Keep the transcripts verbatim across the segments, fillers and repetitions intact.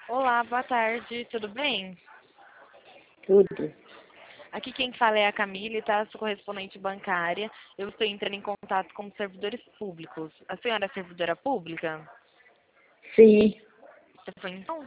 Olá, boa tarde, tudo bem? Tudo. Aqui quem fala é a Camille, tá? Sou correspondente bancária. Eu estou entrando em contato com os servidores públicos. A senhora é servidora pública? Sim. Você foi então?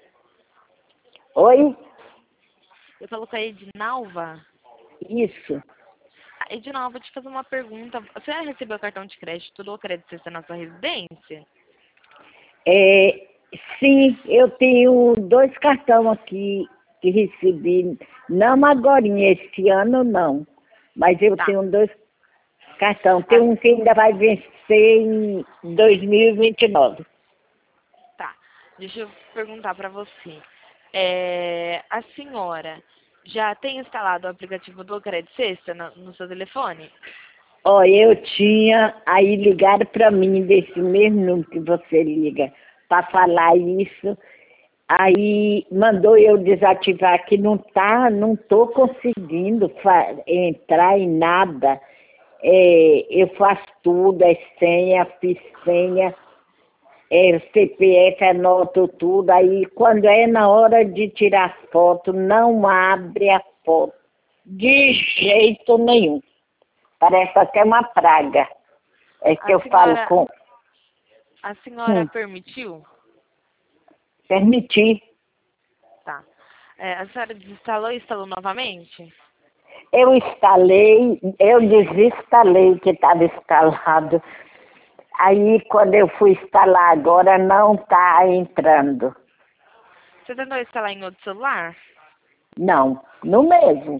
Oi? Eu falo com a Edinalva. Isso. Ah, Edinalva, vou te fazer uma pergunta. A senhora recebeu cartão de crédito do Credicência na sua residência? É, sim, eu tenho dois cartões aqui que recebi, não agorinha, esse ano não, mas eu Tá, tenho dois cartões. Tem ah, um que ainda vai vencer em dois mil e vinte e nove. tá. Deixa eu perguntar para você. É, a senhora já tem instalado o aplicativo do Credicência no, no seu telefone? Ó, eu tinha, aí ligaram para mim desse mesmo número que você liga, para falar isso. Aí mandou eu desativar que não tá, não tô conseguindo fa- entrar em nada. É, eu faço tudo, é senha, fiz senha, é C P F, anoto tudo. Aí quando é na hora de tirar foto, não abre a foto de jeito nenhum. Parece até uma praga. É que A eu falo senhora, com. a senhora Hum, permitiu? permitir. Tá. É, a senhora desinstalou e instalou novamente? Eu instalei, eu desinstalei o que estava instalado. Aí quando eu fui instalar agora não está entrando. Você tentou instalar em outro celular? Não, no mesmo.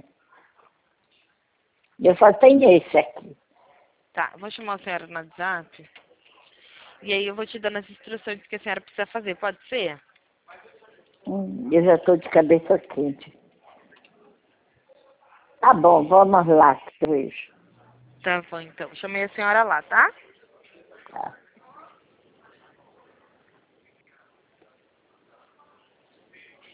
Eu só tenho esse aqui. Tá, vou chamar a senhora no WhatsApp. E aí eu vou te dando as instruções que a senhora precisa fazer, pode ser? Hum, eu já estou de cabeça quente. Tá bom, vamos lá que eu vejo. Tá bom, então. Chamei a senhora lá, tá? Tá.